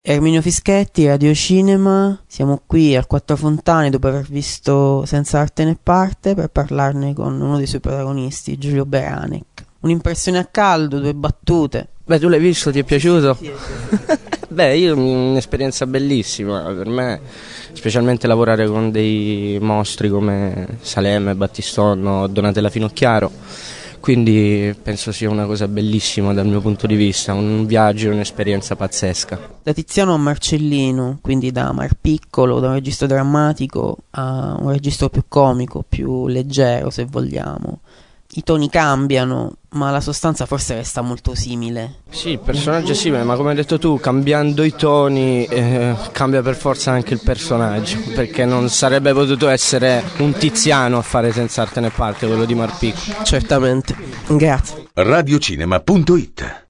Erminio Fischetti, Radio Cinema, siamo qui al Quattro Fontane dopo aver visto Senza arte né parte per parlarne con uno dei suoi protagonisti, Giulio Beranek. Un'impressione a caldo, 2 battute. Beh, tu l'hai visto, ti è piaciuto? Sì. Beh, io un'esperienza bellissima per me, specialmente lavorare con dei mostri come Salemme, Battiston, Donatella Finocchiaro. Quindi penso sia una cosa bellissima dal mio punto di vista, un viaggio e un'esperienza pazzesca. Da Tiziano a Marcellino, quindi da Mar Piccolo, da un registro drammatico a un registro più comico, più leggero se vogliamo. I toni cambiano, ma la sostanza forse resta molto simile. Sì, il personaggio è simile, ma come hai detto tu, cambiando i toni cambia per forza anche il personaggio, perché non sarebbe potuto essere un Tiziano a fare Senza arte né parte, quello di Mar Piccolo. Certamente. Grazie. Radiocinema.it